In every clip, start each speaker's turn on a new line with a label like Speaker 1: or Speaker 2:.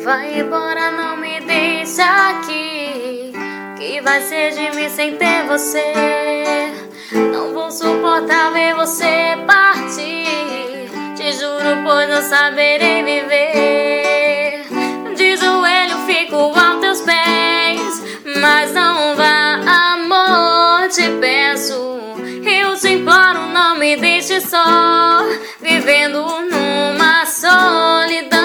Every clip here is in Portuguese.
Speaker 1: Vai embora, não me deixa aqui. Que vai ser de mim sem ter você? Não vou suportar ver você partir. Te juro, pois não saberei viver. De joelho fico aos teus pés, mas não vá, amor, te peço. Eu te imploro, não me deixe só, vivendo numa solidão.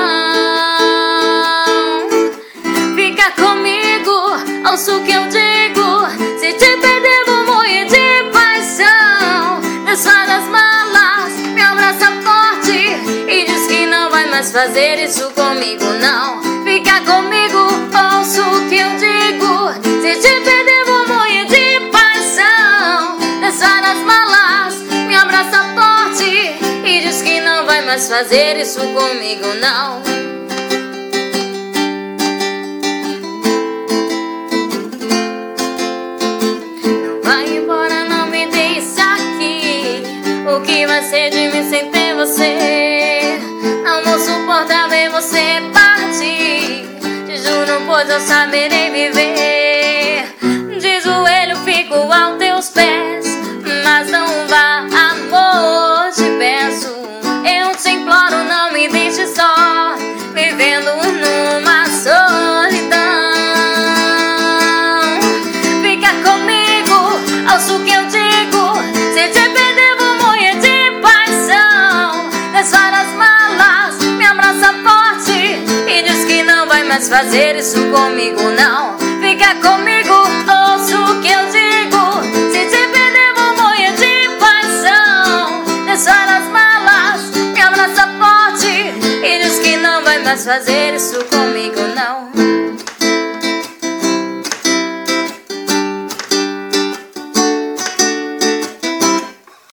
Speaker 1: Fica comigo, ouça o que eu digo. Se te perder vou morrer de paixão. Desfaz as malas, me abraça forte e diz que não vai mais fazer isso comigo, não. Fica comigo, ouça o que eu digo. Se te perder vou morrer de paixão. Desfaz as malas, me abraça forte e diz que não vai mais fazer isso comigo, não. O que vai ser de mim sem ter você? Não vou suportar ver você partir. Te juro, pois eu saberei viver. De joelho fico aos teus pés, mas não vá, amor, te peço. Eu te imploro, não me deixe só, vivendo numa solidão. Fica comigo, ouça o que eu digo. Se te perder vou morrer de paixão. Desfaz as malas, me abraça forte e diz que não vai mais fazer isso comigo, não. Fica comigo, ouça o que eu digo. Se te perder vou morrer de paixão. Desfaz as malas, me abraça forte e diz que não vai mais fazer isso